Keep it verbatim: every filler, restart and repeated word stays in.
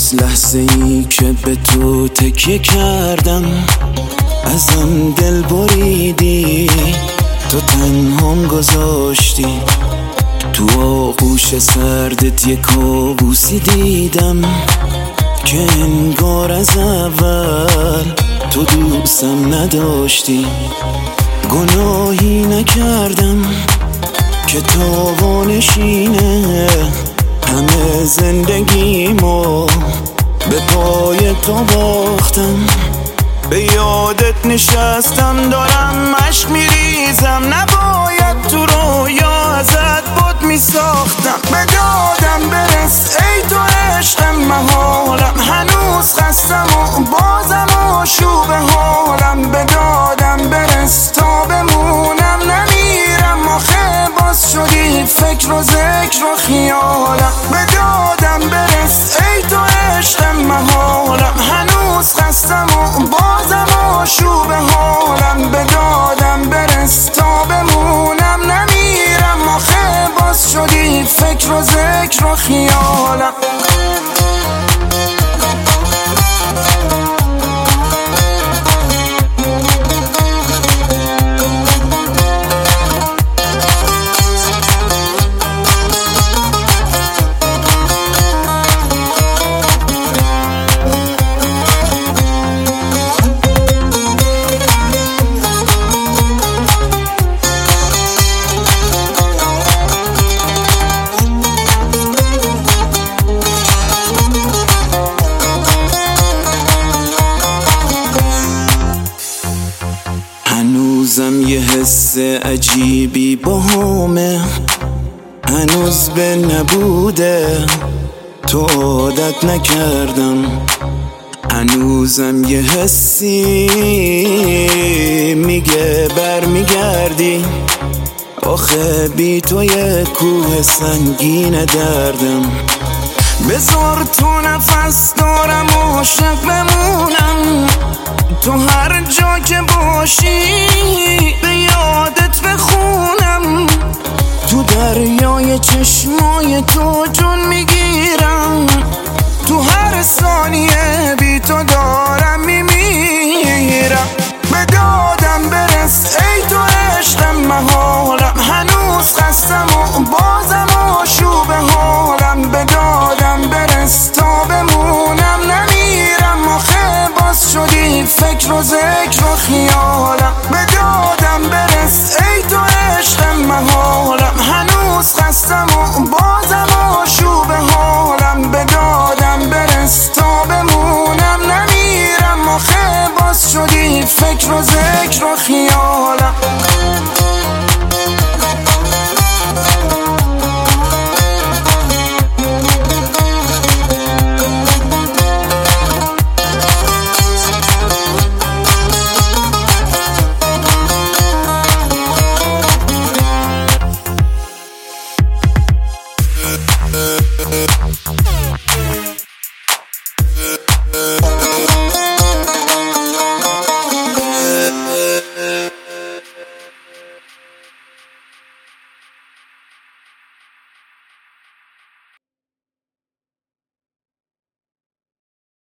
از لحظه ای که به تو تکیه کردم ازم دل بریدی، تو تنهام گذاشتی. تو آغوش سردت یک کابوسی دیدم که انگار از اول تو دوستم نداشتی. گناهی نکردم که تاوانشینه همه زندگیمو به پای تو باختم. به یادت نشستم دارم عشق میریزم، نباید تو رویا ازت بود میساختم. به دادم برس ای تو عشق محالم، هنوز خستم و بازم آشوب حالم. به دادم برس تا بمونم نمیرم، آخه باز شدی فکر و ذکر و خیالم. به دادم برس ای تو عشق محالم، هنوز خستم و بازم آشوب حالم. به دادم برس تا بمونم نمیرم، آخه باز شدی فکر و ذکر و خیالم. هنوزم یه حس عجیبی باهامه، هنوز به نبوده تو عادت نکردم. هنوزم یه حسی میگه بر میگردی، آخه بی تو یه کوه سنگین دردم. بذار تو نفس دارم عاشق بمونم، تو هر جا که باشی به یادت بخونم. تو دریای چشمای تو جون میگیرم، تو هر ثانیه بی تو دارم میمیرم. به دادم برس ای تو عشق محالم، هنوز خستم و بازم آشوب حالم. به دادم برس تا بمونم نمیرم، آخه باز شدی فکر و ذکر و خیالم. به دادم برس ای تو عشق محالم، هنوز خستم و بازم آشوب حالم. به دادم برس تا بمونم نمیرم، آخه باز شدی فکر و ذکر و خیالم. Uh